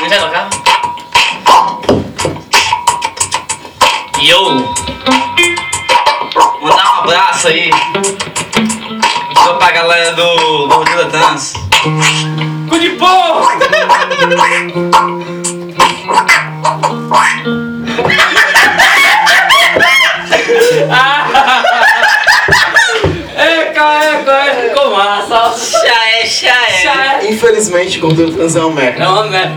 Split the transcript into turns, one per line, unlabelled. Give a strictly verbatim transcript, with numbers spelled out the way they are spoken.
Quem vai tocar? E eu mandar um abraço aí só pra galera do do Diletans. Cu de porco! Eca, eca, ficou massa. Já é, já é.
Infelizmente, Gordura Trans é uma merda.
É uma merda.